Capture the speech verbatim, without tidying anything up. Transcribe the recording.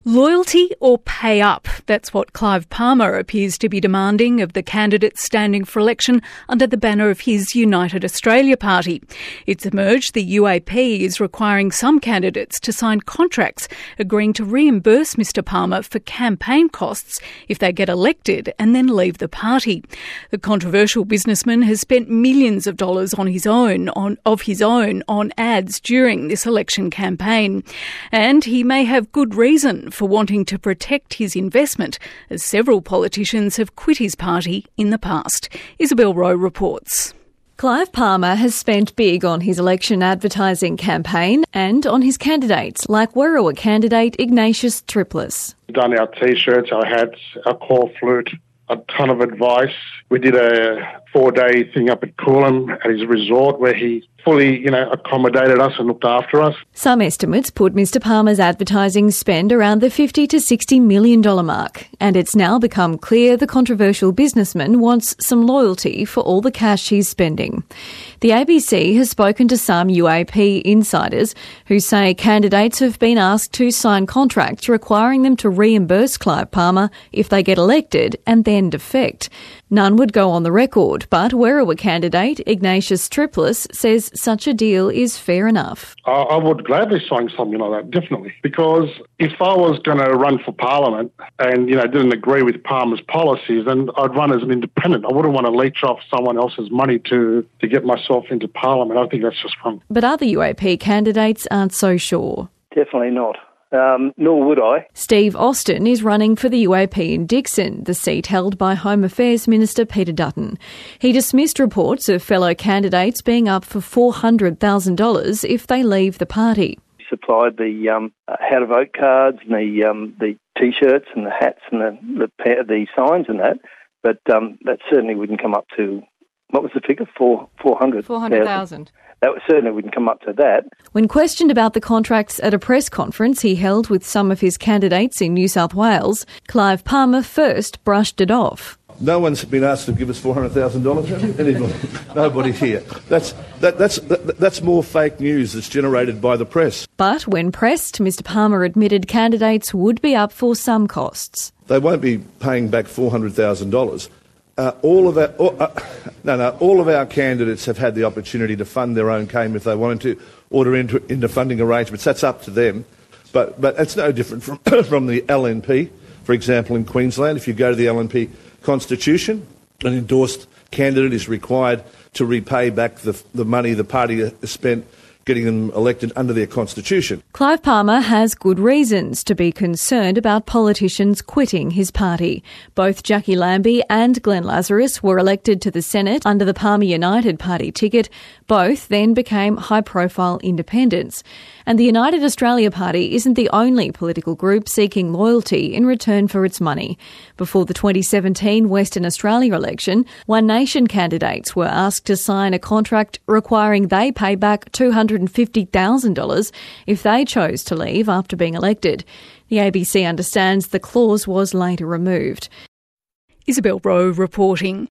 Loyalty or pay up? That's what Clive Palmer appears to be demanding of the candidates standing for election under the banner of his United Australia Party. It's emerged the U A P is requiring some candidates to sign contracts agreeing to reimburse Mr Palmer for campaign costs if they get elected and then leave the party. The controversial businessman has spent millions of dollars on his own, on, of his own on ads during this election campaign. And he may have good reason for wanting to protect his investment, as several politicians have quit his party in the past. Isabel Rowe reports. Clive Palmer has spent big on his election advertising campaign and on his candidates, like Werriwa candidate Ignatius Triplis. We've done our T-shirts, our hats, our call flute, a ton of advice. We did a four-day thing up at Coolum at his resort where he fully, you know, accommodated us and looked after us. Some estimates put Mr Palmer's advertising spend around the fifty to sixty million dollars mark, and it's now become clear the controversial businessman wants some loyalty for all the cash he's spending. The A B C has spoken to some U A P insiders who say candidates have been asked to sign contracts requiring them to reimburse Clive Palmer if they get elected and then defect. None would go on the record, but Werriwa candidate Ignatius Triplis says such a deal is fair enough. I, I would gladly sign something like that, definitely, because if I was going to run for Parliament and, you know, didn't agree with Palmer's policies, then I'd run as an independent. I wouldn't want to leech off someone else's money to, to get myself into Parliament. I think that's just wrong. But other U A P candidates aren't so sure. Definitely not. Um, nor would I. Steve Austin is running for the U A P in Dickson, the seat held by Home Affairs Minister Peter Dutton. He dismissed reports of fellow candidates being up for four hundred thousand dollars if they leave the party. He supplied the um, how to vote cards and the um, the T-shirts and the hats and the the, the signs and that, but um, that certainly wouldn't come up to, what was the figure? Four, four hundred. four hundred thousand. That certainly wouldn't come up to that. When questioned about the contracts at a press conference he held with some of his candidates in New South Wales, Clive Palmer first brushed it off. No one's been asked to give us four hundred thousand dollars. Nobody here. That's, that, that's, that, that's more fake news that's generated by the press. But when pressed, Mr Palmer admitted candidates would be up for some costs. They won't be paying back four hundred thousand dollars. Uh, all of our, all, uh, no, no, all of our candidates have had the opportunity to fund their own game if they wanted to, order into, into funding arrangements. That's up to them. But, but it's no different from, from the L N P, for example, in Queensland. If you go to the L N P Constitution, an endorsed candidate is required to repay back the, the money the party has spent getting them elected under their constitution. Clive Palmer has good reasons to be concerned about politicians quitting his party. Both Jackie Lambie and Glenn Lazarus were elected to the Senate under the Palmer United Party ticket. Both then became high-profile independents. And the United Australia Party isn't the only political group seeking loyalty in return for its money. Before the twenty seventeen Western Australia election, One Nation candidates were asked to sign a contract requiring they pay back two hundred fifty thousand dollars if they chose to leave after being elected. The A B C understands the clause was later removed. Isabel Rowe reporting.